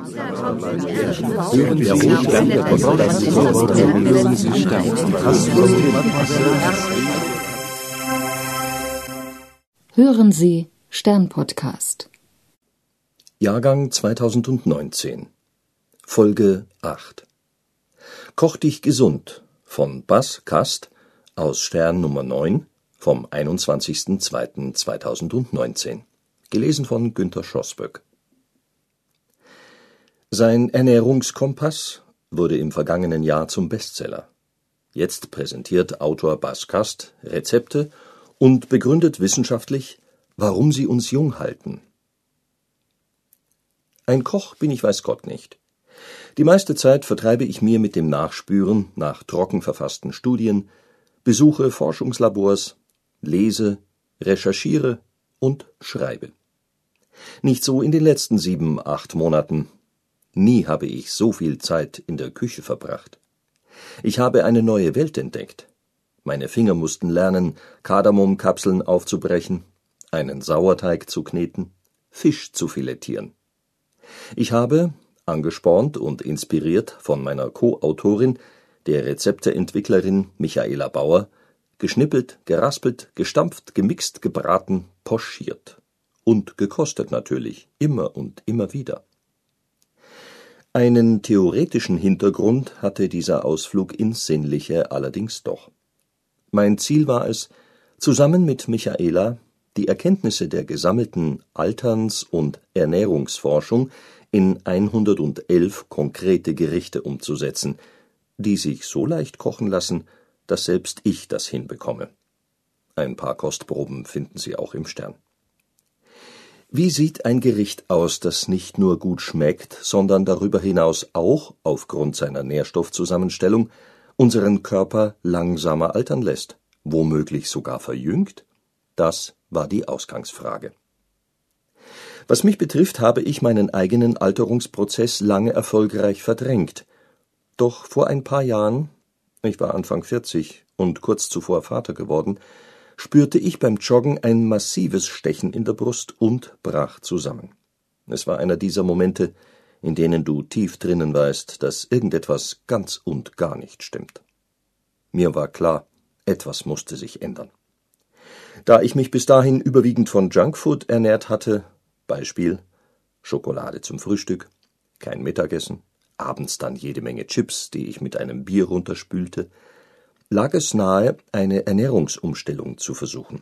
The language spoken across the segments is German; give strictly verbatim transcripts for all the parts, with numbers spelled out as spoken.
Hören Sie Stern-Podcast. Jahrgang zweitausendneunzehn. Folge acht. Koch dich gesund von Bas Kast aus Stern Nummer neun vom einundzwanzigsten zweiten zweitausendneunzehn. Gelesen von Günter Schosböck. Sein Ernährungskompass wurde im vergangenen Jahr zum Bestseller. Jetzt präsentiert Autor Bas Kast Rezepte und begründet wissenschaftlich, warum sie uns jung halten. Ein Koch bin ich weiß Gott nicht. Die meiste Zeit vertreibe ich mir mit dem Nachspüren nach trocken verfassten Studien, besuche Forschungslabors, lese, recherchiere und schreibe. Nicht so in den letzten sieben, acht Monaten. Nie habe ich so viel Zeit in der Küche verbracht. Ich habe eine neue Welt entdeckt. Meine Finger mussten lernen, Kardamomkapseln aufzubrechen, einen Sauerteig zu kneten, Fisch zu filetieren. Ich habe, angespornt und inspiriert von meiner Co-Autorin, der Rezepteentwicklerin Michaela Bauer, geschnippelt, geraspelt, gestampft, gemixt, gebraten, pochiert. Und gekostet natürlich, immer und immer wieder. Einen theoretischen Hintergrund hatte dieser Ausflug ins Sinnliche allerdings doch. Mein Ziel war es, zusammen mit Michaela die Erkenntnisse der gesammelten Alterns- und Ernährungsforschung in hundertelf konkrete Gerichte umzusetzen, die sich so leicht kochen lassen, dass selbst ich das hinbekomme. Ein paar Kostproben finden Sie auch im Stern. Wie sieht ein Gericht aus, das nicht nur gut schmeckt, sondern darüber hinaus auch, aufgrund seiner Nährstoffzusammenstellung, unseren Körper langsamer altern lässt, womöglich sogar verjüngt? Das war die Ausgangsfrage. Was mich betrifft, habe ich meinen eigenen Alterungsprozess lange erfolgreich verdrängt. Doch vor ein paar Jahren, ich war Anfang vierzig und kurz zuvor Vater geworden, spürte ich beim Joggen ein massives Stechen in der Brust und brach zusammen. Es war einer dieser Momente, in denen du tief drinnen weißt, dass irgendetwas ganz und gar nicht stimmt. Mir war klar, etwas musste sich ändern. Da ich mich bis dahin überwiegend von Junkfood ernährt hatte, Beispiel Schokolade zum Frühstück, kein Mittagessen, abends dann jede Menge Chips, die ich mit einem Bier runterspülte, lag es nahe, eine Ernährungsumstellung zu versuchen.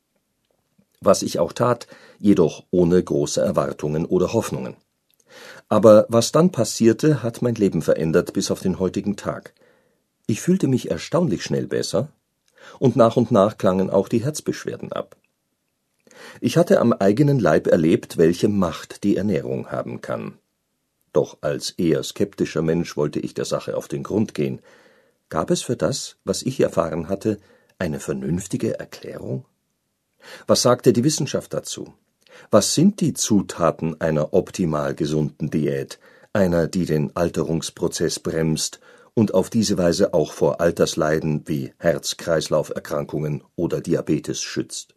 Was ich auch tat, jedoch ohne große Erwartungen oder Hoffnungen. Aber was dann passierte, hat mein Leben verändert bis auf den heutigen Tag. Ich fühlte mich erstaunlich schnell besser, und nach und nach klangen auch die Herzbeschwerden ab. Ich hatte am eigenen Leib erlebt, welche Macht die Ernährung haben kann. Doch als eher skeptischer Mensch wollte ich der Sache auf den Grund gehen. Gab es für das, was ich erfahren hatte, eine vernünftige Erklärung? Was sagte die Wissenschaft dazu? Was sind die Zutaten einer optimal gesunden Diät, einer, die den Alterungsprozess bremst und auf diese Weise auch vor Altersleiden wie Herz-Kreislauf-Erkrankungen oder Diabetes schützt?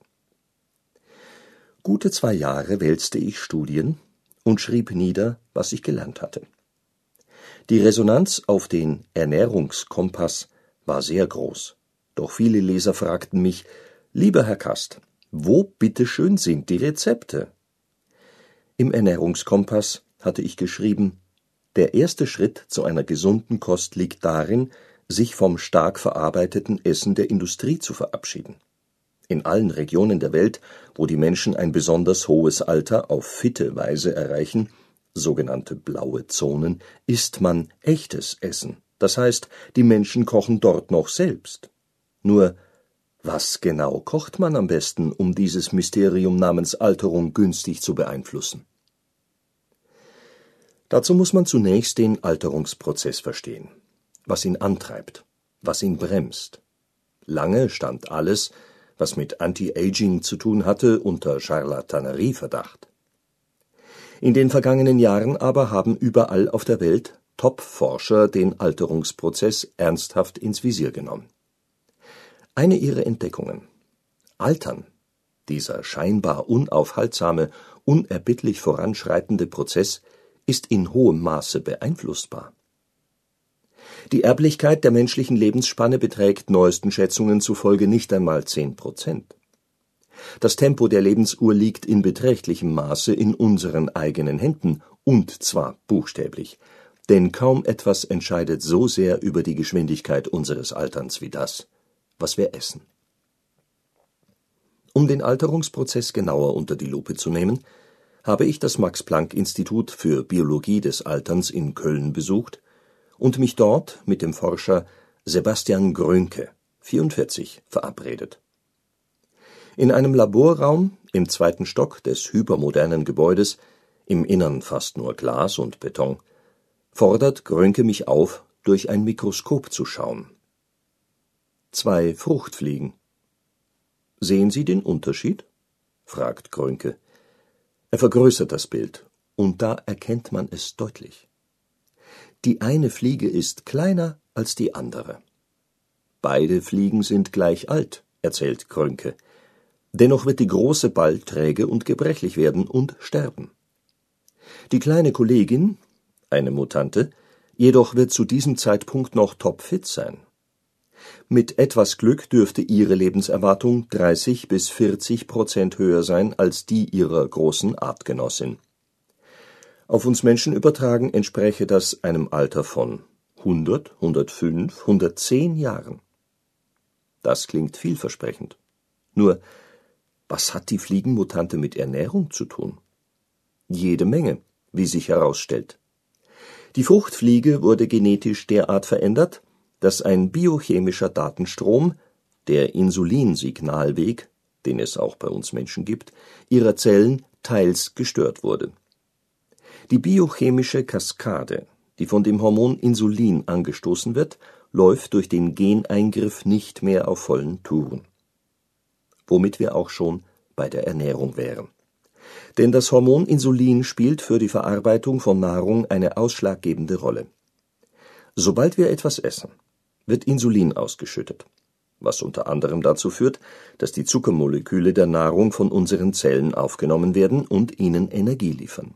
Gute zwei Jahre wälzte ich Studien und schrieb nieder, was ich gelernt hatte. Die Resonanz auf den Ernährungskompass war sehr groß, doch viele Leser fragten mich: Lieber Herr Kast, wo bitteschön sind die Rezepte? Im Ernährungskompass hatte ich geschrieben: Der erste Schritt zu einer gesunden Kost liegt darin, sich vom stark verarbeiteten Essen der Industrie zu verabschieden. In allen Regionen der Welt, wo die Menschen ein besonders hohes Alter auf fitte Weise erreichen, sogenannte blaue Zonen, isst man echtes Essen. Das heißt, die Menschen kochen dort noch selbst. Nur, was genau kocht man am besten, um dieses Mysterium namens Alterung günstig zu beeinflussen? Dazu muss man zunächst den Alterungsprozess verstehen, was ihn antreibt, was ihn bremst. Lange stand alles, was mit Anti-Aging zu tun hatte, unter Charlatanerieverdacht. In den vergangenen Jahren aber haben überall auf der Welt Top-Forscher den Alterungsprozess ernsthaft ins Visier genommen. Eine ihrer Entdeckungen: Altern, dieser scheinbar unaufhaltsame, unerbittlich voranschreitende Prozess, ist in hohem Maße beeinflussbar. Die Erblichkeit der menschlichen Lebensspanne beträgt neuesten Schätzungen zufolge nicht einmal zehn Prozent. Das Tempo der Lebensuhr liegt in beträchtlichem Maße in unseren eigenen Händen, und zwar buchstäblich, denn kaum etwas entscheidet so sehr über die Geschwindigkeit unseres Alterns wie das, was wir essen. Um den Alterungsprozess genauer unter die Lupe zu nehmen, habe ich das Max-Planck-Institut für Biologie des Alterns in Köln besucht und mich dort mit dem Forscher Sebastian Gröncke, vierundvierzig, verabredet. In einem Laborraum im zweiten Stock des hypermodernen Gebäudes, im Innern fast nur Glas und Beton, fordert Gröncke mich auf, durch ein Mikroskop zu schauen. Zwei Fruchtfliegen. »Sehen Sie den Unterschied?« fragt Gröncke. Er vergrößert das Bild, und da erkennt man es deutlich. Die eine Fliege ist kleiner als die andere. Beide Fliegen sind gleich alt, erzählt Gröncke. Dennoch wird die große bald träge und gebrechlich werden und sterben. Die kleine Kollegin, eine Mutante, jedoch wird zu diesem Zeitpunkt noch topfit sein. Mit etwas Glück dürfte ihre Lebenserwartung dreißig bis vierzig Prozent höher sein als die ihrer großen Artgenossin. Auf uns Menschen übertragen entspräche das einem Alter von hundert, hundertfünf, hundertzehn Jahren. Das klingt vielversprechend. Nur, was hat die Fliegenmutante mit Ernährung zu tun? Jede Menge, wie sich herausstellt. Die Fruchtfliege wurde genetisch derart verändert, dass ein biochemischer Datenstrom, der Insulinsignalweg, den es auch bei uns Menschen gibt, ihrer Zellen teils gestört wurde. Die biochemische Kaskade, die von dem Hormon Insulin angestoßen wird, läuft durch den Geneingriff nicht mehr auf vollen Touren. Womit wir auch schon bei der Ernährung wären. Denn das Hormon Insulin spielt für die Verarbeitung von Nahrung eine ausschlaggebende Rolle. Sobald wir etwas essen, wird Insulin ausgeschüttet, was unter anderem dazu führt, dass die Zuckermoleküle der Nahrung von unseren Zellen aufgenommen werden und ihnen Energie liefern.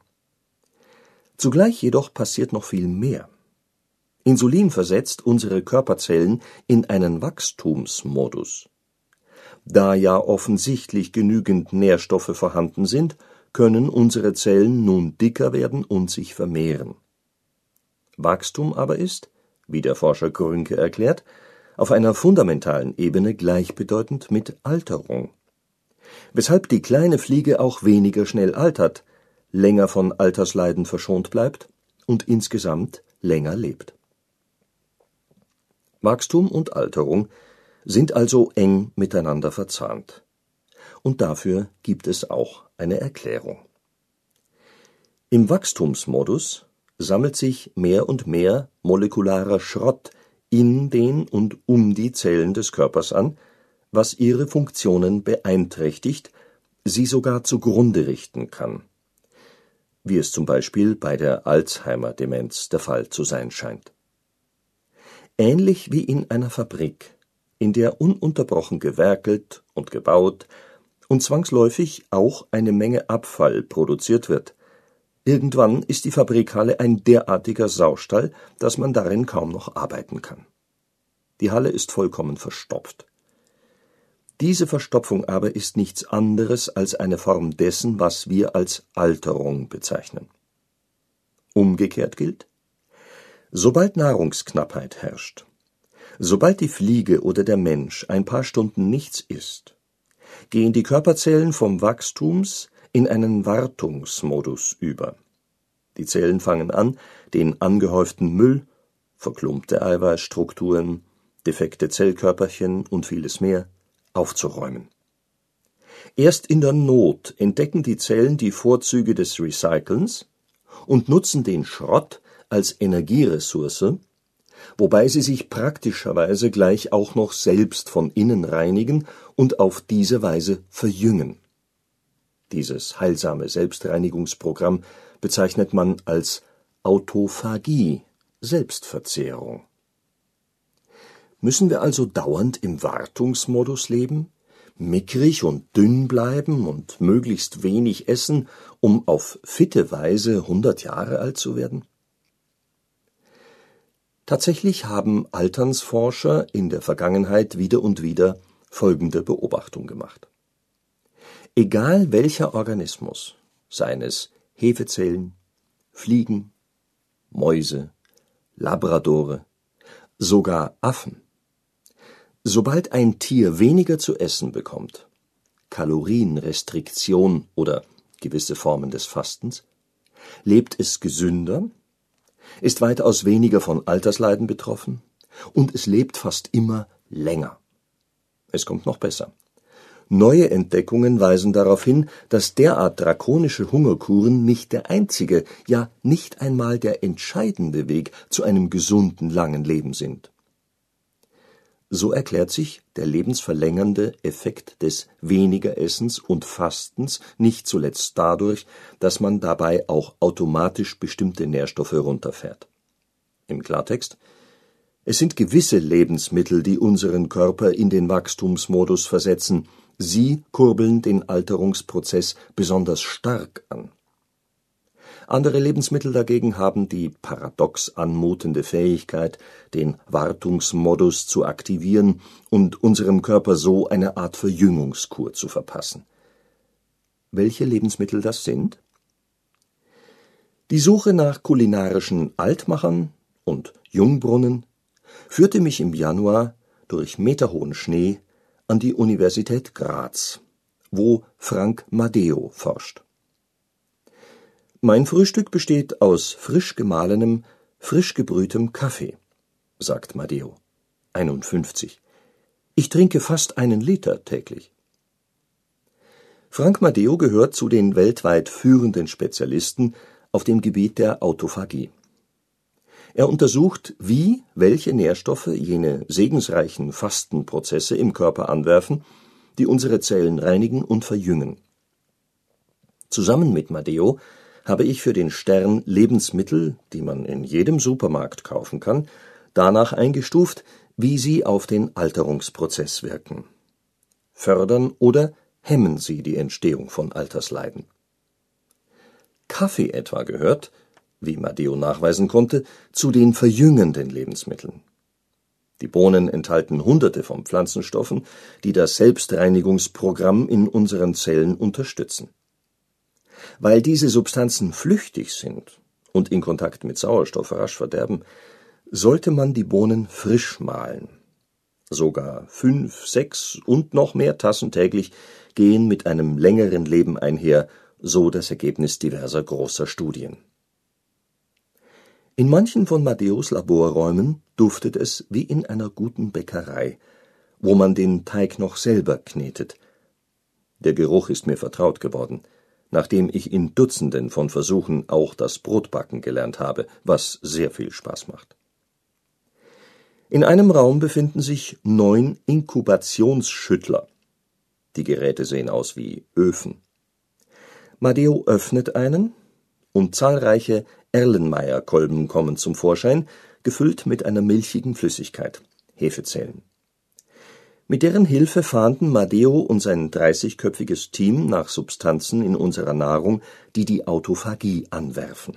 Zugleich jedoch passiert noch viel mehr. Insulin versetzt unsere Körperzellen in einen Wachstumsmodus. Da ja offensichtlich genügend Nährstoffe vorhanden sind, können unsere Zellen nun dicker werden und sich vermehren. Wachstum aber ist, wie der Forscher Gröncke erklärt, auf einer fundamentalen Ebene gleichbedeutend mit Alterung. Weshalb die kleine Fliege auch weniger schnell altert, länger von Altersleiden verschont bleibt und insgesamt länger lebt. Wachstum und Alterung sind also eng miteinander verzahnt. Und dafür gibt es auch eine Erklärung. Im Wachstumsmodus sammelt sich mehr und mehr molekularer Schrott in den und um die Zellen des Körpers an, was ihre Funktionen beeinträchtigt, sie sogar zugrunde richten kann, wie es zum Beispiel bei der Alzheimer-Demenz der Fall zu sein scheint. Ähnlich wie in einer Fabrik, in der ununterbrochen gewerkelt und gebaut und zwangsläufig auch eine Menge Abfall produziert wird. Irgendwann ist die Fabrikhalle ein derartiger Saustall, dass man darin kaum noch arbeiten kann. Die Halle ist vollkommen verstopft. Diese Verstopfung aber ist nichts anderes als eine Form dessen, was wir als Alterung bezeichnen. Umgekehrt gilt: Sobald Nahrungsknappheit herrscht, sobald die Fliege oder der Mensch ein paar Stunden nichts isst, gehen die Körperzellen vom Wachstums- in einen Wartungsmodus über. Die Zellen fangen an, den angehäuften Müll, verklumpte Eiweißstrukturen, defekte Zellkörperchen und vieles mehr aufzuräumen. Erst in der Not entdecken die Zellen die Vorzüge des Recycelns und nutzen den Schrott als Energieressource, wobei sie sich praktischerweise gleich auch noch selbst von innen reinigen und auf diese Weise verjüngen. Dieses heilsame Selbstreinigungsprogramm bezeichnet man als Autophagie, Selbstverzehrung. Müssen wir also dauernd im Wartungsmodus leben, mickrig und dünn bleiben und möglichst wenig essen, um auf fitte Weise hundert Jahre alt zu werden? Tatsächlich haben Alternsforscher in der Vergangenheit wieder und wieder folgende Beobachtung gemacht: Egal welcher Organismus, seien es Hefezellen, Fliegen, Mäuse, Labradore, sogar Affen, sobald ein Tier weniger zu essen bekommt, Kalorienrestriktion oder gewisse Formen des Fastens, lebt es gesünder, ist weitaus weniger von Altersleiden betroffen und es lebt fast immer länger. Es kommt noch besser: Neue Entdeckungen weisen darauf hin, dass derart drakonische Hungerkuren nicht der einzige, ja nicht einmal der entscheidende Weg zu einem gesunden, langen Leben sind. So erklärt sich der lebensverlängernde Effekt des Wenigeressens und Fastens nicht zuletzt dadurch, dass man dabei auch automatisch bestimmte Nährstoffe runterfährt. Im Klartext: Es sind gewisse Lebensmittel, die unseren Körper in den Wachstumsmodus versetzen. Sie kurbeln den Alterungsprozess besonders stark an. Andere Lebensmittel dagegen haben die paradox anmutende Fähigkeit, den Wartungsmodus zu aktivieren und unserem Körper so eine Art Verjüngungskur zu verpassen. Welche Lebensmittel das sind? Die Suche nach kulinarischen Altmachern und Jungbrunnen führte mich im Januar durch meterhohen Schnee an die Universität Graz, wo Frank Maddeo forscht. Mein Frühstück besteht aus frisch gemahlenem, frisch gebrühtem Kaffee, sagt Maddeo, einundfünfzig. Ich trinke fast einen Liter täglich. Frank Maddeo gehört zu den weltweit führenden Spezialisten auf dem Gebiet der Autophagie. Er untersucht, wie welche Nährstoffe jene segensreichen Fastenprozesse im Körper anwerfen, die unsere Zellen reinigen und verjüngen. Zusammen mit Maddeo habe ich für den Stern Lebensmittel, die man in jedem Supermarkt kaufen kann, danach eingestuft, wie sie auf den Alterungsprozess wirken. Fördern oder hemmen sie die Entstehung von Altersleiden? Kaffee etwa gehört, wie Maddeo nachweisen konnte, zu den verjüngenden Lebensmitteln. Die Bohnen enthalten Hunderte von Pflanzenstoffen, die das Selbstreinigungsprogramm in unseren Zellen unterstützen. Weil diese Substanzen flüchtig sind und in Kontakt mit Sauerstoff rasch verderben, sollte man die Bohnen frisch mahlen. Sogar fünf, sechs und noch mehr Tassen täglich gehen mit einem längeren Leben einher, so das Ergebnis diverser großer Studien. In manchen von Maddeos Laborräumen duftet es wie in einer guten Bäckerei, wo man den Teig noch selber knetet. Der Geruch ist mir vertraut geworden, nachdem ich in Dutzenden von Versuchen auch das Brotbacken gelernt habe, was sehr viel Spaß macht. In einem Raum befinden sich neun Inkubationsschüttler. Die Geräte sehen aus wie Öfen. Maddeo öffnet einen und zahlreiche Erlenmeyer-Kolben kommen zum Vorschein, gefüllt mit einer milchigen Flüssigkeit, Hefezellen. Mit deren Hilfe fahnden Maddeo und sein dreißigköpfiges Team nach Substanzen in unserer Nahrung, die die Autophagie anwerfen.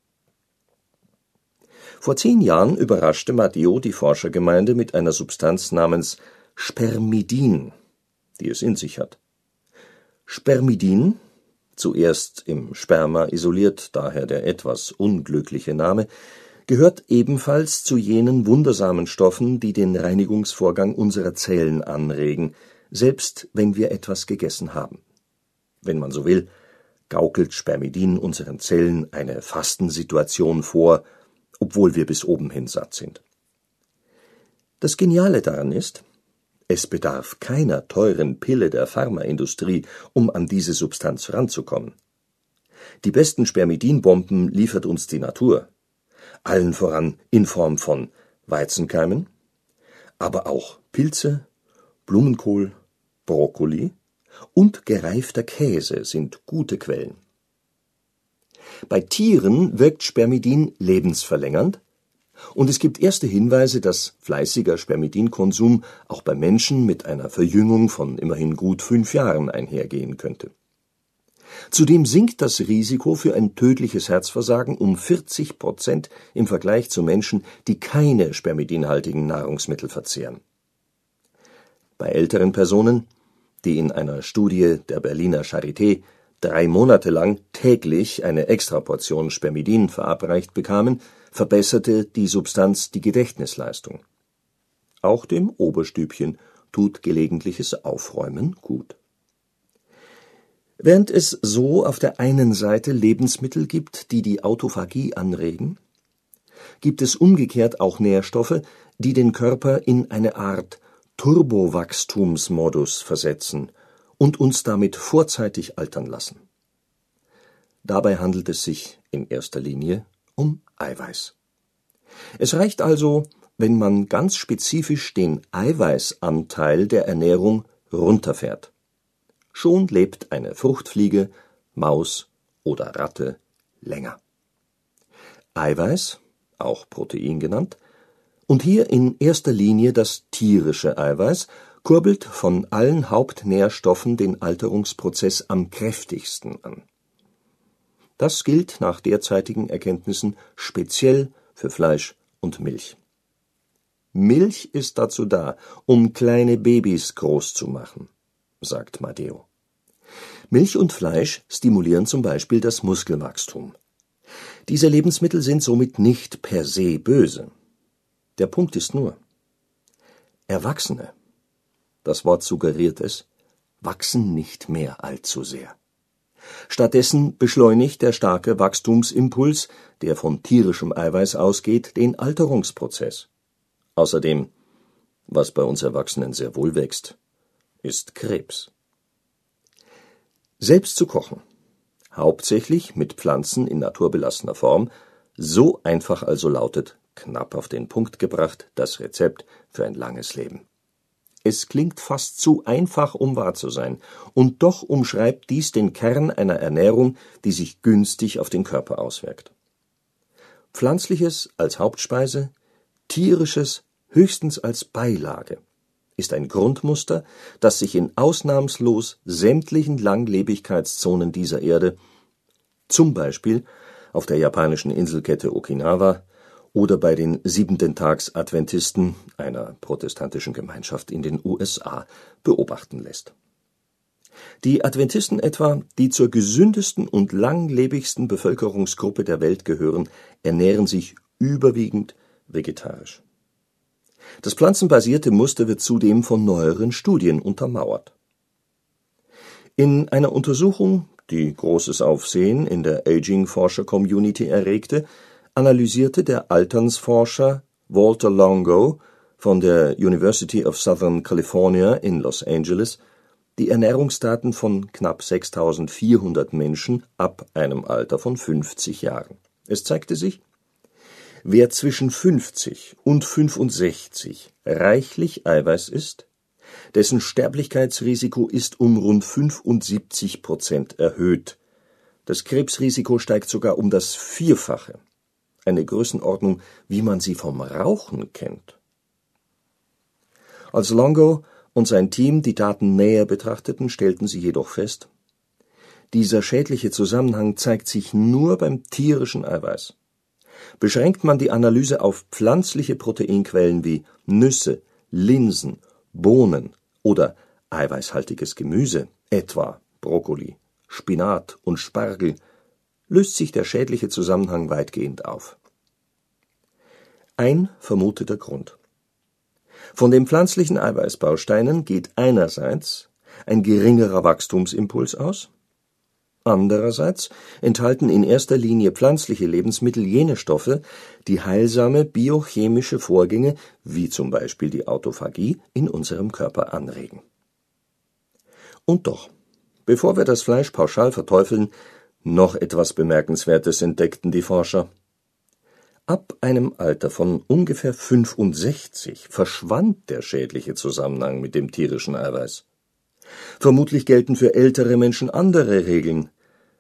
Vor zehn Jahren überraschte Maddeo die Forschergemeinde mit einer Substanz namens Spermidin, die es in sich hat. Spermidin, zuerst im Sperma isoliert, daher der etwas unglückliche Name, gehört ebenfalls zu jenen wundersamen Stoffen, die den Reinigungsvorgang unserer Zellen anregen, selbst wenn wir etwas gegessen haben. Wenn man so will, gaukelt Spermidin unseren Zellen eine Fastensituation vor, obwohl wir bis oben hin satt sind. Das Geniale daran ist, es bedarf keiner teuren Pille der Pharmaindustrie, um an diese Substanz ranzukommen. Die besten Spermidinbomben liefert uns die Natur, allen voran in Form von Weizenkeimen, aber auch Pilze, Blumenkohl, Brokkoli und gereifter Käse sind gute Quellen. Bei Tieren wirkt Spermidin lebensverlängernd Und es gibt erste Hinweise, dass fleißiger Spermidinkonsum auch bei Menschen mit einer Verjüngung von immerhin gut fünf Jahren einhergehen könnte. Zudem sinkt das Risiko für ein tödliches Herzversagen um vierzig Prozent im Vergleich zu Menschen, die keine spermidinhaltigen Nahrungsmittel verzehren. Bei älteren Personen, die in einer Studie der Berliner Charité drei Monate lang täglich eine Extraportion Spermidin verabreicht bekamen, verbesserte die Substanz die Gedächtnisleistung. Auch dem Oberstübchen tut gelegentliches Aufräumen gut. Während es so auf der einen Seite Lebensmittel gibt, die die Autophagie anregen, gibt es umgekehrt auch Nährstoffe, die den Körper in eine Art Turbowachstumsmodus versetzen und uns damit vorzeitig altern lassen. Dabei handelt es sich in erster Linie um Eiweiß. Es reicht also, wenn man ganz spezifisch den Eiweißanteil der Ernährung runterfährt. Schon lebt eine Fruchtfliege, Maus oder Ratte länger. Eiweiß, auch Protein genannt, und hier in erster Linie das tierische Eiweiß, kurbelt von allen Hauptnährstoffen den Alterungsprozess am kräftigsten an. Das gilt nach derzeitigen Erkenntnissen speziell für Fleisch und Milch. Milch ist dazu da, um kleine Babys groß zu machen, sagt Madeo. Milch und Fleisch stimulieren zum Beispiel das Muskelwachstum. Diese Lebensmittel sind somit nicht per se böse. Der Punkt ist nur: Erwachsene, das Wort suggeriert es, wachsen nicht mehr allzu sehr. Stattdessen beschleunigt der starke Wachstumsimpuls, der von tierischem Eiweiß ausgeht, den Alterungsprozess. Außerdem, was bei uns Erwachsenen sehr wohl wächst, ist Krebs. Selbst zu kochen, hauptsächlich mit Pflanzen in naturbelassener Form, so einfach also lautet, knapp auf den Punkt gebracht, das Rezept für ein langes Leben. Es klingt fast zu einfach, um wahr zu sein, und doch umschreibt dies den Kern einer Ernährung, die sich günstig auf den Körper auswirkt. Pflanzliches als Hauptspeise, tierisches höchstens als Beilage ist ein Grundmuster, das sich in ausnahmslos sämtlichen Langlebigkeitszonen dieser Erde, zum Beispiel auf der japanischen Inselkette Okinawa oder bei den Siebenten-Tags-Adventisten, einer protestantischen Gemeinschaft in den U S A, beobachten lässt. Die Adventisten etwa, die zur gesündesten und langlebigsten Bevölkerungsgruppe der Welt gehören, ernähren sich überwiegend vegetarisch. Das pflanzenbasierte Muster wird zudem von neueren Studien untermauert. In einer Untersuchung, die großes Aufsehen in der Aging-Forscher-Community erregte, analysierte der Alternsforscher Walter Longo von der University of Southern California in Los Angeles die Ernährungsdaten von knapp sechstausendvierhundert Menschen ab einem Alter von fünfzig Jahren. Es zeigte sich, wer zwischen fünfzig und fünfundsechzig reichlich Eiweiß isst, dessen Sterblichkeitsrisiko ist um rund fünfundsiebzig Prozent erhöht. Das Krebsrisiko steigt sogar um das Vierfache. Eine Größenordnung, wie man sie vom Rauchen kennt. Als Longo und sein Team die Daten näher betrachteten, stellten sie jedoch fest: Dieser schädliche Zusammenhang zeigt sich nur beim tierischen Eiweiß. Beschränkt man die Analyse auf pflanzliche Proteinquellen wie Nüsse, Linsen, Bohnen oder eiweißhaltiges Gemüse, etwa Brokkoli, Spinat und Spargel, löst sich der schädliche Zusammenhang weitgehend auf. Ein vermuteter Grund: Von den pflanzlichen Eiweißbausteinen geht einerseits ein geringerer Wachstumsimpuls aus, andererseits enthalten in erster Linie pflanzliche Lebensmittel jene Stoffe, die heilsame biochemische Vorgänge, wie zum Beispiel die Autophagie, in unserem Körper anregen. Und doch, bevor wir das Fleisch pauschal verteufeln, noch etwas Bemerkenswertes entdeckten die Forscher. Ab einem Alter von ungefähr fünfundsechzig verschwand der schädliche Zusammenhang mit dem tierischen Eiweiß. Vermutlich gelten für ältere Menschen andere Regeln.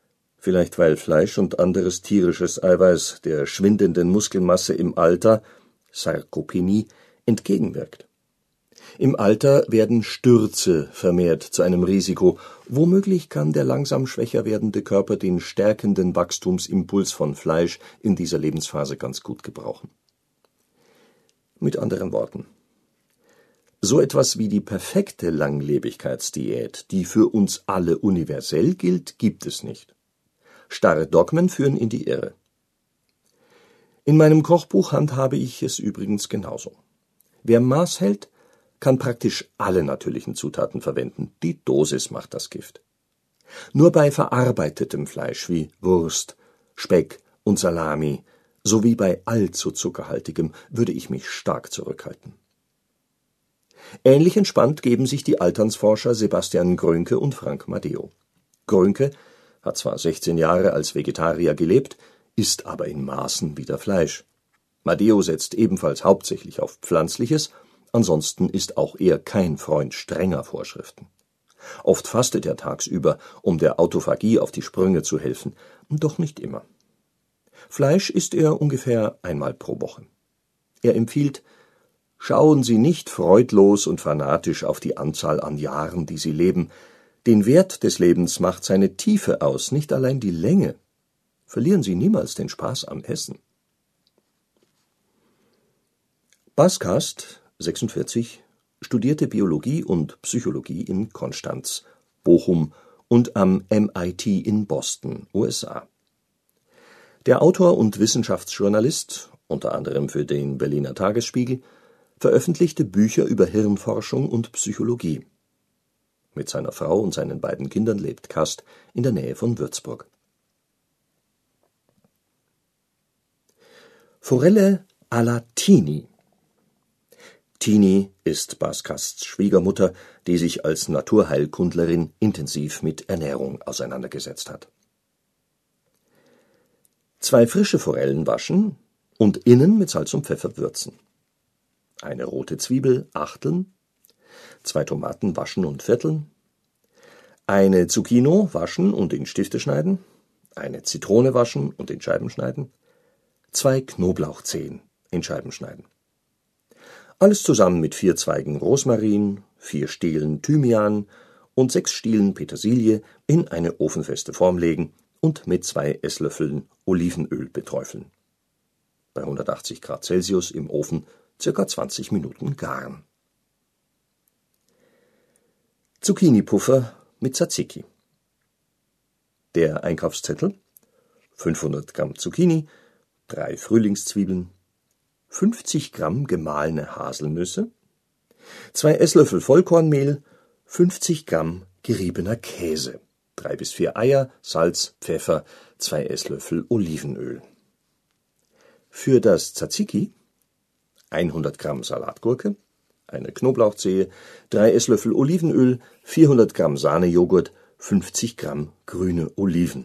vielleicht weil Fleisch und anderes tierisches Eiweiß der schwindenden Muskelmasse im Alter (Sarkopenie) entgegenwirkt. Im Alter werden Stürze vermehrt zu einem Risiko, womöglich kann der langsam schwächer werdende Körper den stärkenden Wachstumsimpuls von Fleisch in dieser Lebensphase ganz gut gebrauchen. Mit anderen Worten: So etwas wie die perfekte Langlebigkeitsdiät, die für uns alle universell gilt, gibt es nicht. Starre Dogmen führen in die Irre. In meinem Kochbuch handhabe ich es übrigens genauso. Wer Maß hält, kann praktisch alle natürlichen Zutaten verwenden, die Dosis macht das Gift. Nur bei verarbeitetem Fleisch wie Wurst, Speck und Salami sowie bei allzu zuckerhaltigem würde ich mich stark zurückhalten. Ähnlich entspannt geben sich die Alternsforscher Sebastian Grönke und Frank Maddeo. Grönke hat zwar sechzehn Jahre als Vegetarier gelebt, isst aber in Maßen wieder Fleisch. Maddeo setzt ebenfalls hauptsächlich auf Pflanzliches, ansonsten ist auch er kein Freund strenger Vorschriften. Oft fastet er tagsüber, um der Autophagie auf die Sprünge zu helfen, doch nicht immer. Fleisch isst er ungefähr einmal pro Woche. Er empfiehlt: Schauen Sie nicht freudlos und fanatisch auf die Anzahl an Jahren, die Sie leben. Den Wert des Lebens macht seine Tiefe aus, nicht allein die Länge. Verlieren Sie niemals den Spaß am Essen. Bas Kast, sechsundvierzig, studierte Biologie und Psychologie in Konstanz, Bochum und am M I T in Boston, U S A. Der Autor und Wissenschaftsjournalist, unter anderem für den Berliner Tagesspiegel, veröffentlichte Bücher über Hirnforschung und Psychologie. Mit seiner Frau und seinen beiden Kindern lebt Kast in der Nähe von Würzburg. Forelle alla Tini. Tini ist Bas Kasts Schwiegermutter, die sich als Naturheilkundlerin intensiv mit Ernährung auseinandergesetzt hat. Zwei frische Forellen waschen und innen mit Salz und Pfeffer würzen. Eine rote Zwiebel achteln, zwei Tomaten waschen und vierteln, eine Zucchino waschen und in Stifte schneiden, eine Zitrone waschen und in Scheiben schneiden, zwei Knoblauchzehen in Scheiben schneiden. Alles zusammen mit vier Zweigen Rosmarin, vier Stielen Thymian und sechs Stielen Petersilie in eine ofenfeste Form legen und mit zwei Esslöffeln Olivenöl beträufeln. Bei hundertachtzig Grad Celsius im Ofen circa zwanzig Minuten garen. Zucchini-Puffer mit Tzatziki. Der Einkaufszettel: fünfhundert Gramm Zucchini, drei Frühlingszwiebeln, fünfzig Gramm gemahlene Haselnüsse, zwei Esslöffel Vollkornmehl, fünfzig Gramm geriebener Käse, drei bis vier Eier, Salz, Pfeffer, zwei Esslöffel Olivenöl. Für das Tzatziki: hundert Gramm Salatgurke, eine Knoblauchzehe, drei Esslöffel Olivenöl, vierhundert Gramm Sahnejoghurt, fünfzig Gramm grüne Oliven.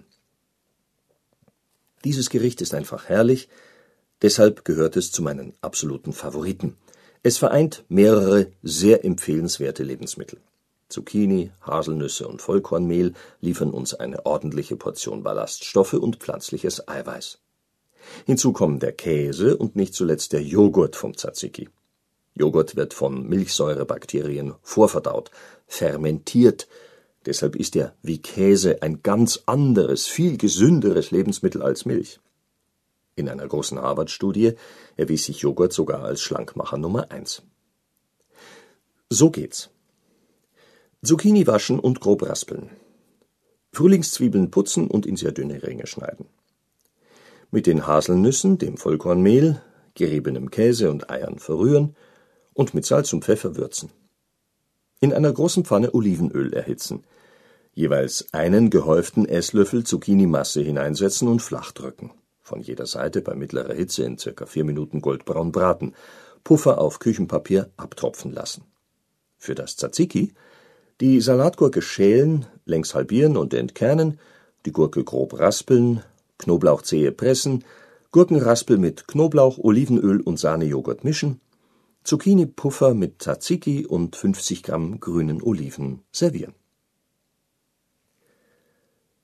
Dieses Gericht ist einfach herrlich, deshalb gehört es zu meinen absoluten Favoriten. Es vereint mehrere sehr empfehlenswerte Lebensmittel. Zucchini, Haselnüsse und Vollkornmehl liefern uns eine ordentliche Portion Ballaststoffe und pflanzliches Eiweiß. Hinzu kommen der Käse und nicht zuletzt der Joghurt vom Tzatziki. Joghurt wird von Milchsäurebakterien vorverdaut, fermentiert. Deshalb ist er wie Käse ein ganz anderes, viel gesünderes Lebensmittel als Milch. In einer großen Harvard-Studie erwies sich Joghurt sogar als Schlankmacher Nummer eins. So geht's. Zucchini waschen und grob raspeln. Frühlingszwiebeln putzen und in sehr dünne Ringe schneiden. Mit den Haselnüssen, dem Vollkornmehl, geriebenem Käse und Eiern verrühren und mit Salz und Pfeffer würzen. In einer großen Pfanne Olivenöl erhitzen. Jeweils einen gehäuften Esslöffel Zucchinimasse hineinsetzen und flach drücken. Von jeder Seite bei mittlerer Hitze in circa vier Minuten goldbraun braten. Puffer auf Küchenpapier abtropfen lassen. Für das Tzatziki: die Salatgurke schälen, längs halbieren und entkernen, die Gurke grob raspeln, Knoblauchzehe pressen, Gurkenraspel mit Knoblauch, Olivenöl und Sahnejoghurt mischen, Zucchini-Puffer mit Tzatziki und fünfzig Gramm grünen Oliven servieren.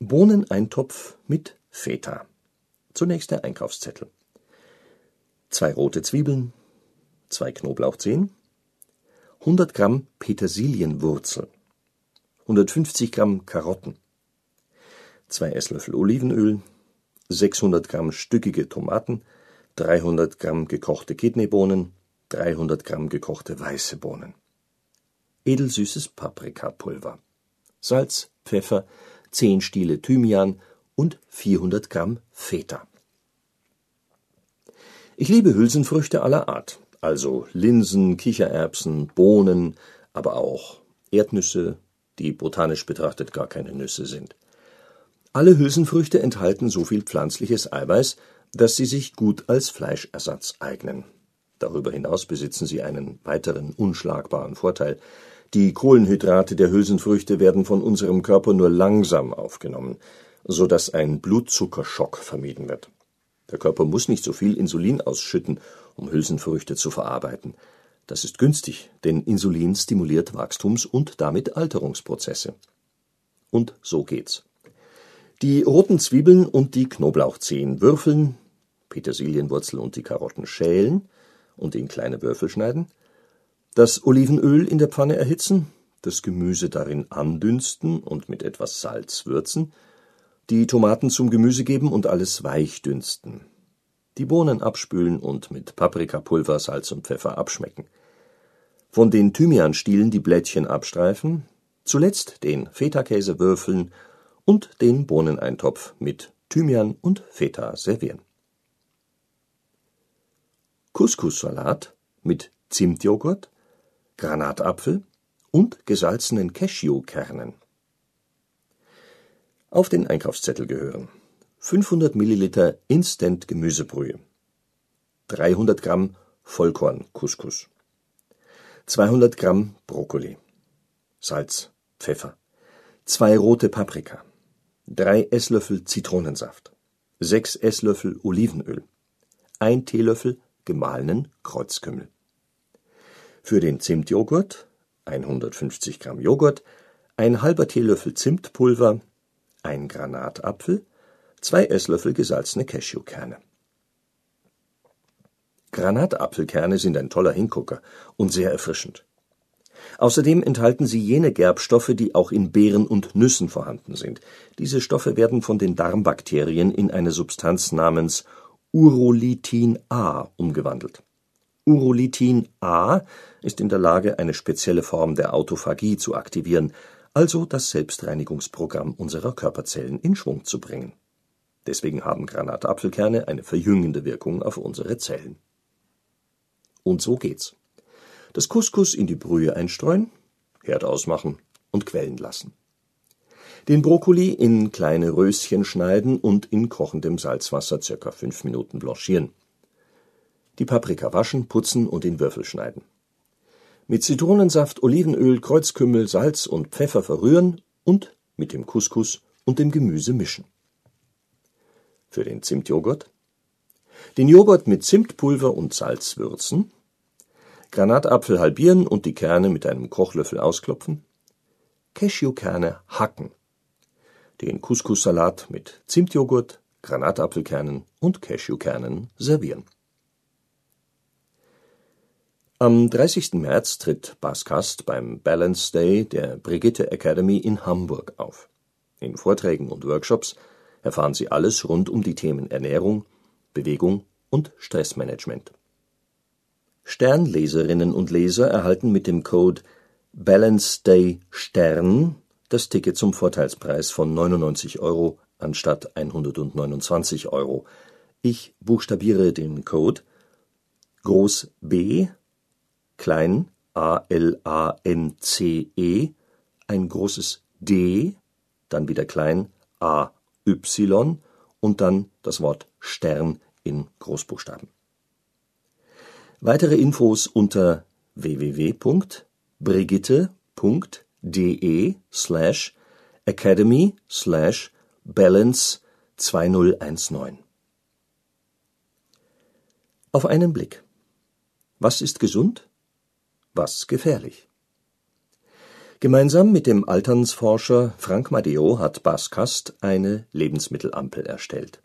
Bohneneintopf mit Feta. Zunächst der Einkaufszettel. Zwei rote Zwiebeln, zwei Knoblauchzehen, hundert Gramm Petersilienwurzel, hundertfünfzig Gramm Karotten, zwei Esslöffel Olivenöl, sechshundert Gramm stückige Tomaten, dreihundert Gramm gekochte Kidneybohnen, dreihundert Gramm gekochte weiße Bohnen, edelsüßes Paprikapulver, Salz, Pfeffer, zehn Stiele Thymian und vierhundert Gramm Feta. Ich liebe Hülsenfrüchte aller Art, also Linsen, Kichererbsen, Bohnen, aber auch Erdnüsse, die botanisch betrachtet gar keine Nüsse sind. Alle Hülsenfrüchte enthalten so viel pflanzliches Eiweiß, dass sie sich gut als Fleischersatz eignen. Darüber hinaus besitzen sie einen weiteren unschlagbaren Vorteil: Die Kohlenhydrate der Hülsenfrüchte werden von unserem Körper nur langsam aufgenommen, so dass ein Blutzuckerschock vermieden wird. Der Körper muss nicht so viel Insulin ausschütten, um Hülsenfrüchte zu verarbeiten. Das ist günstig, denn Insulin stimuliert Wachstums- und damit Alterungsprozesse. Und so geht's. Die roten Zwiebeln und die Knoblauchzehen würfeln, Petersilienwurzel und die Karotten schälen und in kleine Würfel schneiden, das Olivenöl in der Pfanne erhitzen, das Gemüse darin andünsten und mit etwas Salz würzen, die Tomaten zum Gemüse geben und alles weich dünsten, die Bohnen abspülen und mit Paprikapulver, Salz und Pfeffer abschmecken, von den Thymianstielen die Blättchen abstreifen, zuletzt den Fetakäse würfeln und den Bohneneintopf mit Thymian und Feta servieren. Couscous-Salat mit Zimtjoghurt, Granatapfel und gesalzenen Cashewkernen. Auf den Einkaufszettel gehören fünfhundert Milliliter Instant-Gemüsebrühe, dreihundert Gramm Vollkorn-Couscous, zweihundert Gramm Brokkoli, Salz, Pfeffer, zwei rote Paprika, drei Esslöffel Zitronensaft, sechs Esslöffel Olivenöl, ein Teelöffel gemahlenen Kreuzkümmel. Für den Zimtjoghurt hundertfünfzig Gramm Joghurt, ein halber Teelöffel Zimtpulver, ein Granatapfel, zwei Esslöffel gesalzene Cashewkerne. Granatapfelkerne sind ein toller Hingucker und sehr erfrischend. Außerdem enthalten sie jene Gerbstoffe, die auch in Beeren und Nüssen vorhanden sind. Diese Stoffe werden von den Darmbakterien in eine Substanz namens Urolithin A umgewandelt. Urolithin A ist in der Lage, eine spezielle Form der Autophagie zu aktivieren, also das Selbstreinigungsprogramm unserer Körperzellen in Schwung zu bringen. Deswegen haben Granatapfelkerne eine verjüngende Wirkung auf unsere Zellen. Und so geht's. Das Couscous in die Brühe einstreuen, Herd ausmachen und quellen lassen. Den Brokkoli in kleine Röschen schneiden und in kochendem Salzwasser circa fünf Minuten blanchieren. Die Paprika waschen, putzen und in Würfel schneiden. Mit Zitronensaft, Olivenöl, Kreuzkümmel, Salz und Pfeffer verrühren und mit dem Couscous und dem Gemüse mischen. Für den Zimtjoghurt: Den Joghurt mit Zimtpulver und Salz würzen, Granatapfel halbieren und die Kerne mit einem Kochlöffel ausklopfen, Cashewkerne hacken, den Couscous-Salat mit Zimtjoghurt, Granatapfelkernen und Cashewkernen servieren. Am dreißigsten März tritt Bas Kast beim Balance Day der Brigitte Academy in Hamburg auf. In Vorträgen und Workshops erfahren Sie alles rund um die Themen Ernährung, Bewegung und Stressmanagement. Sternleserinnen und Leser erhalten mit dem Code Balance Day Stern das Ticket zum Vorteilspreis von neunundneunzig Euro anstatt hundertneunundzwanzig Euro. Ich buchstabiere den Code: Groß B, klein A L A N C E, ein großes D, dann wieder klein A Y und dann das Wort Stern in Großbuchstaben. Weitere Infos unter w w w punkt brigitte punkt de slash academy slash balance zweitausendneunzehn. Auf einen Blick. Was ist gesund? Was gefährlich? Gemeinsam mit dem Alternsforscher Frank Maddeo hat Bas Kast eine Lebensmittelampel erstellt.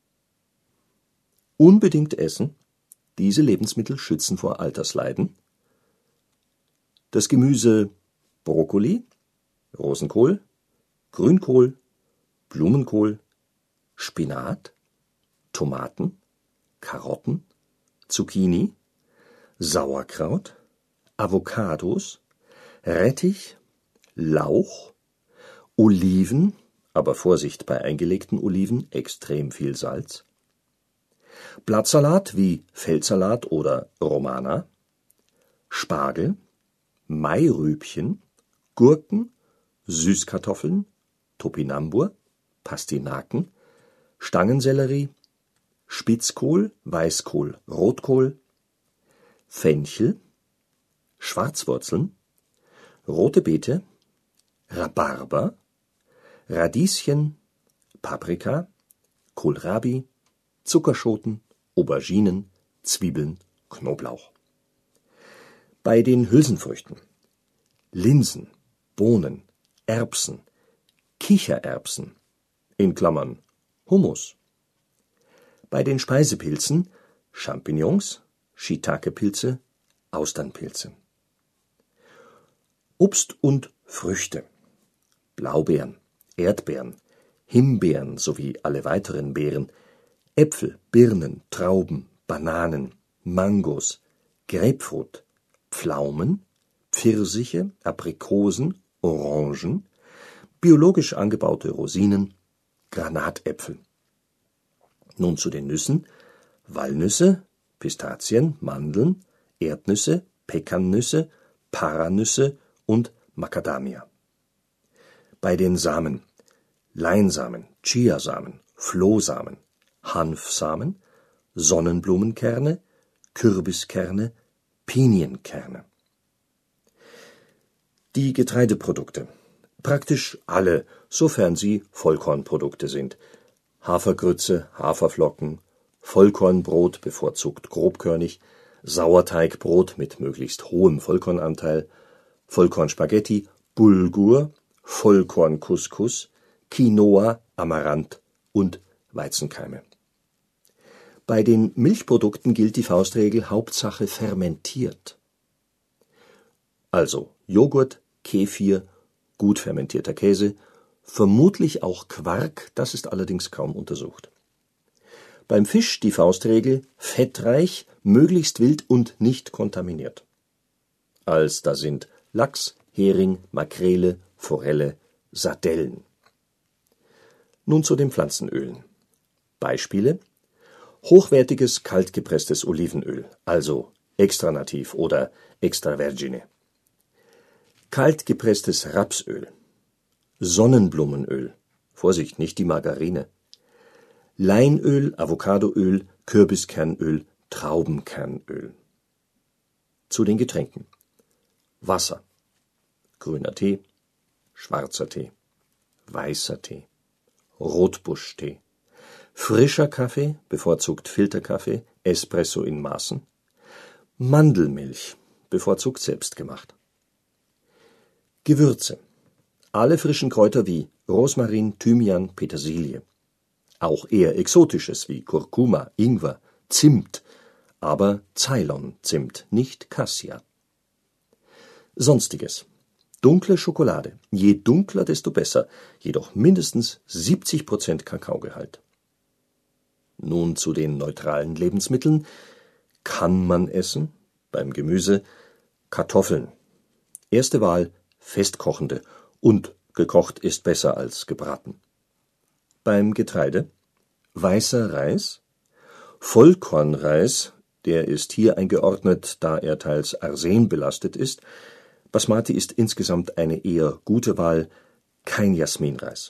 Unbedingt essen, diese Lebensmittel schützen vor Altersleiden. Das Gemüse Brokkoli, Rosenkohl, Grünkohl, Blumenkohl, Spinat, Tomaten, Karotten, Zucchini, Sauerkraut, Avocados, Rettich, Lauch, Oliven, aber Vorsicht bei eingelegten Oliven, extrem viel Salz, Blattsalat wie Feldsalat oder Romana, Spargel, Mairübchen, Gurken, Süßkartoffeln, Topinambur, Pastinaken, Stangensellerie, Spitzkohl, Weißkohl, Rotkohl, Fenchel, Schwarzwurzeln, rote Beete, Rhabarber, Radieschen, Paprika, Kohlrabi, Zuckerschoten, Auberginen, Zwiebeln, Knoblauch. Bei den Hülsenfrüchten Linsen, Bohnen, Erbsen, Kichererbsen in Klammern Hummus. Bei den Speisepilzen Champignons, Shiitake-Pilze, Austernpilze. Obst und Früchte Blaubeeren, Erdbeeren, Himbeeren sowie alle weiteren Beeren, Äpfel, Birnen, Trauben, Bananen, Mangos, Grapefruit, Pflaumen, Pfirsiche, Aprikosen, Orangen, biologisch angebaute Rosinen, Granatäpfel. Nun zu den Nüssen: Walnüsse, Pistazien, Mandeln, Erdnüsse, Pekannüsse, Paranüsse und Macadamia. Bei den Samen Leinsamen, Chiasamen, Flohsamen, Hanfsamen, Sonnenblumenkerne, Kürbiskerne, Pinienkerne. Die Getreideprodukte praktisch alle, sofern sie Vollkornprodukte sind. Hafergrütze, Haferflocken, Vollkornbrot, bevorzugt grobkörnig, Sauerteigbrot mit möglichst hohem Vollkornanteil, Vollkornspaghetti, Bulgur, Vollkorncouscous, Quinoa, Amaranth und Weizenkeime. Bei den Milchprodukten gilt die Faustregel Hauptsache fermentiert. Also Joghurt, Kefir, gut fermentierter Käse, vermutlich auch Quark, das ist allerdings kaum untersucht. Beim Fisch die Faustregel fettreich, möglichst wild und nicht kontaminiert. Als da sind Lachs, Hering, Makrele, Forelle, Sardellen. Nun zu den Pflanzenölen. Beispiele: hochwertiges kaltgepresstes Olivenöl, also extra nativ oder extra vergine. Kaltgepresstes Rapsöl, Sonnenblumenöl, Vorsicht, nicht die Margarine, Leinöl, Avocadoöl, Kürbiskernöl, Traubenkernöl. Zu den Getränken: Wasser, grüner Tee, schwarzer Tee, weißer Tee, Rotbuschtee, frischer Kaffee, bevorzugt Filterkaffee, Espresso in Maßen, Mandelmilch, bevorzugt selbstgemacht. Gewürze: alle frischen Kräuter wie Rosmarin, Thymian, Petersilie. Auch eher Exotisches wie Kurkuma, Ingwer, Zimt, aber Ceylon-Zimt, nicht Cassia. Sonstiges: dunkle Schokolade, je dunkler, desto besser, jedoch mindestens siebzig Prozent Kakaogehalt. Nun zu den neutralen Lebensmitteln. Kann man essen? Beim Gemüse Kartoffeln. Erste Wahl festkochende, und gekocht ist besser als gebraten. Beim Getreide weißer Reis, Vollkornreis, der ist hier eingeordnet, da er teils arsenbelastet ist. Basmati ist insgesamt eine eher gute Wahl, kein Jasminreis.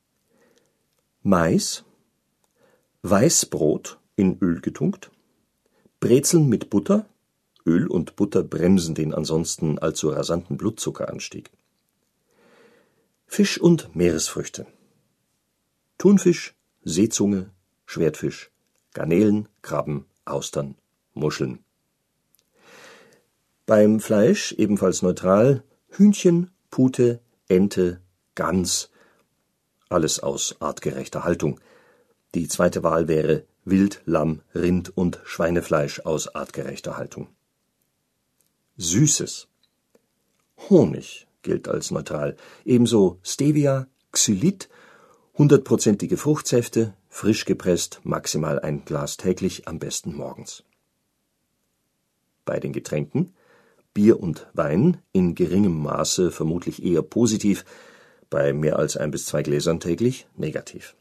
Mais, Weißbrot in Öl getunkt, Brezeln mit Butter, Öl und Butter bremsen den ansonsten allzu rasanten Blutzuckeranstieg. Fisch und Meeresfrüchte: Thunfisch, Seezunge, Schwertfisch, Garnelen, Krabben, Austern, Muscheln. Beim Fleisch ebenfalls neutral: Hühnchen, Pute, Ente, Gans, alles aus artgerechter Haltung. Die zweite Wahl wäre Wild, Lamm, Rind und Schweinefleisch aus artgerechter Haltung. Süßes. Honig gilt als neutral, ebenso Stevia, Xylit, hundertprozentige Fruchtsäfte, frisch gepresst, maximal ein Glas täglich, am besten morgens. Bei den Getränken Bier und Wein in geringem Maße vermutlich eher positiv, bei mehr als ein bis zwei Gläsern täglich negativ.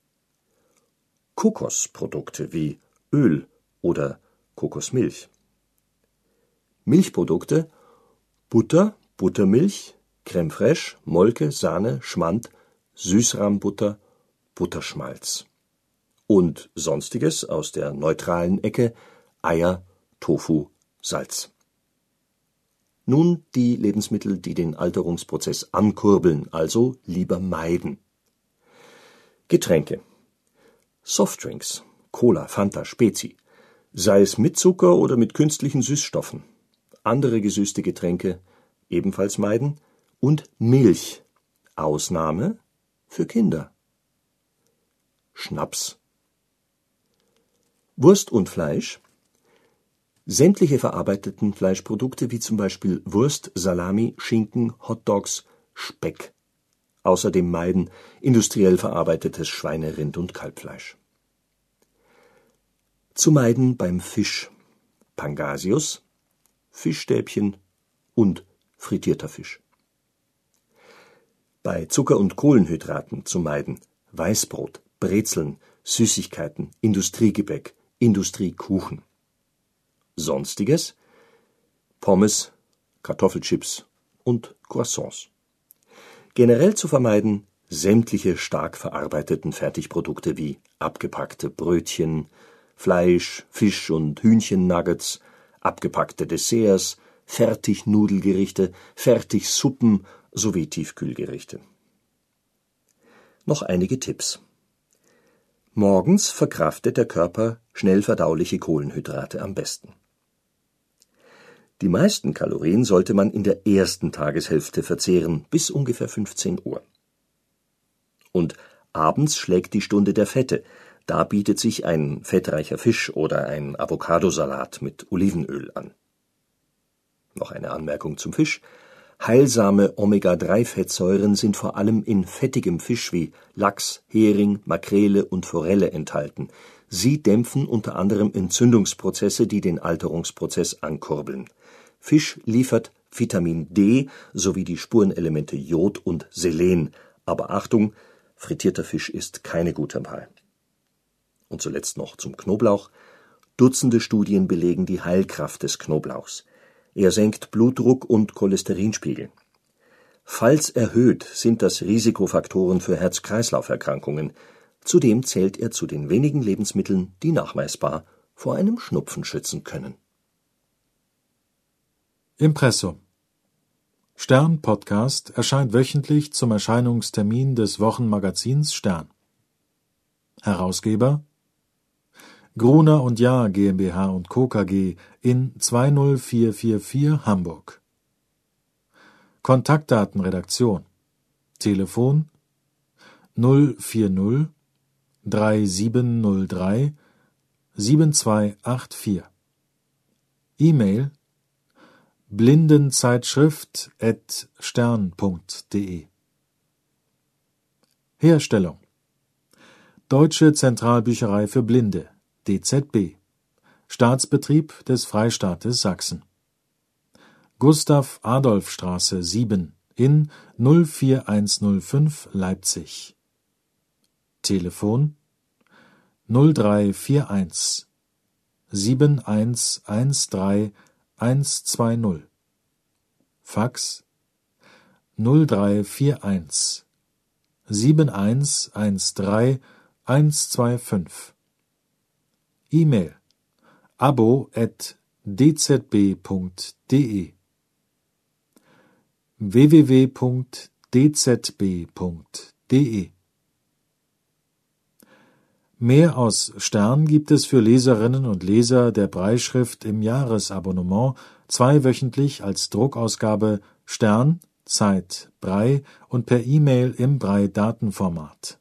Kokosprodukte wie Öl oder Kokosmilch. Milchprodukte Butter, Buttermilch, Crème fraîche, Molke, Sahne, Schmand, Süßrahmbutter, Butterschmalz. Und Sonstiges aus der neutralen Ecke Eier, Tofu, Salz. Nun die Lebensmittel, die den Alterungsprozess ankurbeln, also lieber meiden. Getränke. Softdrinks, Cola, Fanta, Spezi, sei es mit Zucker oder mit künstlichen Süßstoffen. Andere gesüßte Getränke ebenfalls meiden. Und Milch, Ausnahme für Kinder. Schnaps. Wurst und Fleisch. Sämtliche verarbeiteten Fleischprodukte wie zum Beispiel Wurst, Salami, Schinken, Hotdogs, Speck. Außerdem meiden industriell verarbeitetes Schweine-, Rind- und Kalbfleisch. Zu meiden beim Fisch Pangasius, Fischstäbchen und frittierter Fisch. Bei Zucker- und Kohlenhydraten zu meiden Weißbrot, Brezeln, Süßigkeiten, Industriegebäck, Industriekuchen. Sonstiges Pommes, Kartoffelchips und Croissants. Generell zu vermeiden sämtliche stark verarbeiteten Fertigprodukte wie abgepackte Brötchen, Fleisch, Fisch- und Hühnchennuggets, abgepackte Desserts, Fertignudelgerichte, Fertigsuppen sowie Tiefkühlgerichte. Noch einige Tipps. Morgens verkraftet der Körper schnell verdauliche Kohlenhydrate am besten. Die meisten Kalorien sollte man in der ersten Tageshälfte verzehren, bis ungefähr fünfzehn Uhr. Und abends schlägt die Stunde der Fette. Da bietet sich ein fettreicher Fisch oder ein Avocadosalat mit Olivenöl an. Noch eine Anmerkung zum Fisch. Heilsame Omega drei Fettsäuren sind vor allem in fettigem Fisch wie Lachs, Hering, Makrele und Forelle enthalten. Sie dämpfen unter anderem Entzündungsprozesse, die den Alterungsprozess ankurbeln. Fisch liefert Vitamin D sowie die Spurenelemente Jod und Selen. Aber Achtung, frittierter Fisch ist keine gute Wahl. Und zuletzt noch zum Knoblauch. Dutzende Studien belegen die Heilkraft des Knoblauchs. Er senkt Blutdruck und Cholesterinspiegel. Falls erhöht, sind das Risikofaktoren für Herz-Kreislauf-Erkrankungen. Zudem zählt er zu den wenigen Lebensmitteln, die nachweisbar vor einem Schnupfen schützen können. Impressum. Stern Podcast erscheint wöchentlich zum Erscheinungstermin des Wochenmagazins Stern. Herausgeber Gruner und Jahr GmbH und Co. K G in zwei null vier vier vier Hamburg. Kontaktdaten Redaktion Telefon null vier null drei sieben null drei sieben zwei acht vier. E-Mail blindenzeitschrift at stern punkt de. Herstellung Deutsche Zentralbücherei für Blinde D Z B, Staatsbetrieb des Freistaates Sachsen. Gustav-Adolf-Straße sieben in null vier eins null fünf Leipzig. Telefon null drei vier eins sieben eins eins drei eins zwei null. Fax null drei vier eins sieben eins eins drei eins zwei fünf. E-Mail abo at d z b punkt de w w w punkt d z b punkt de. Mehr aus Stern gibt es für Leserinnen und Leser der Brailleschrift im Jahresabonnement zweiwöchentlich als Druckausgabe Stern Zeit Brei und per E-Mail im Brei-Datenformat.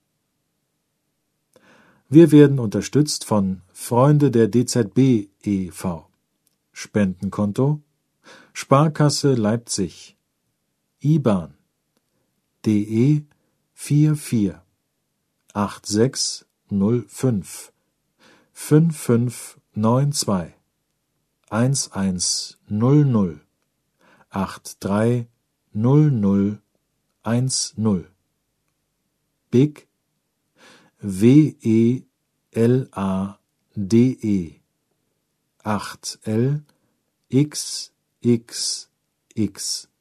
Wir werden unterstützt von Freunde der D Z B e V Spendenkonto Sparkasse Leipzig I B A N D E vier vier acht sechs null fünf fünf fünf neun zwei eins eins null null acht drei null null eins null B I C W E L A D E acht L X X X